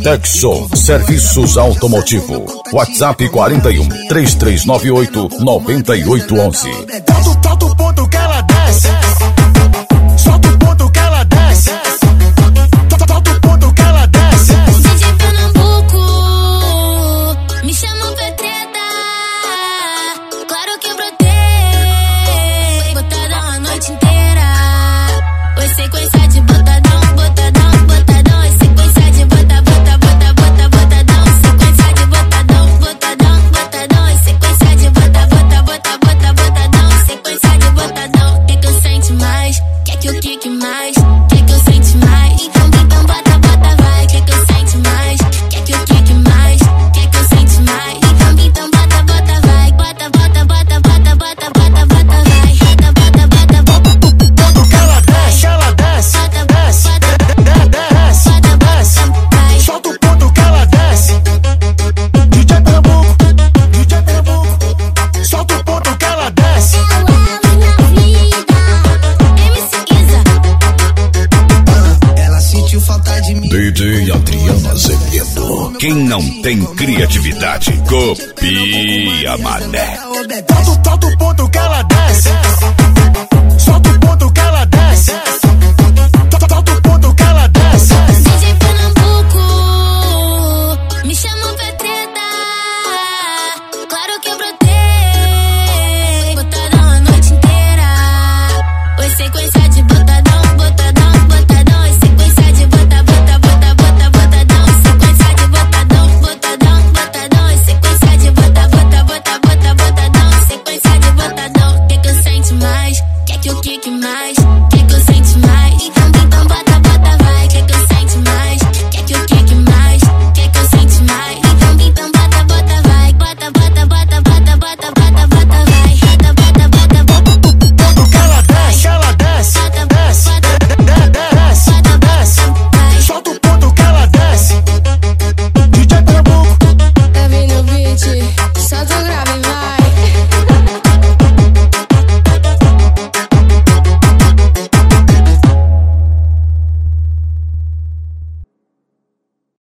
Texon Serviços Automotivo. WhatsApp 41 3398 9811. Solta o ponto que ela desce. Solta o ponto que ela desce. Solta o ponto que ela desce. DJ Pernambuco, me chamam pra treta. Claro que eu brotei, botadão a noite inteira. Oi, sequência de botadão, botadão, botadão. Oi, sequência de bota, bota, bota, bota, botadão. Sequência de botadão, botadão, botadão. Oi, sequência de bota, bota, bota, bota, botadão. Sequência de botadão. Quer que eu sente mais? Quer que eu quique mais? Quer que eu sente mais? Então bota, bota, vai. Quer que eu sente mais? Quer que eu quique mais? Quer que eu sente mais? Então bota, bota, vai. Bota, bota, bota, bota, bota, bota, bota, vai. Bota, bota, bota, bota. Ponto que ela desce, ela desce, desce, desce, desce. Solta o ponto que ela desce. DJ Pernambuco, DJ Pernambuco. Solta o ponto que ela desce. Ela sentiu falta de mim. DJ Adriano Azevedo. Quem não tem criatividade, copia, mané. Solta o ponto que ela desce.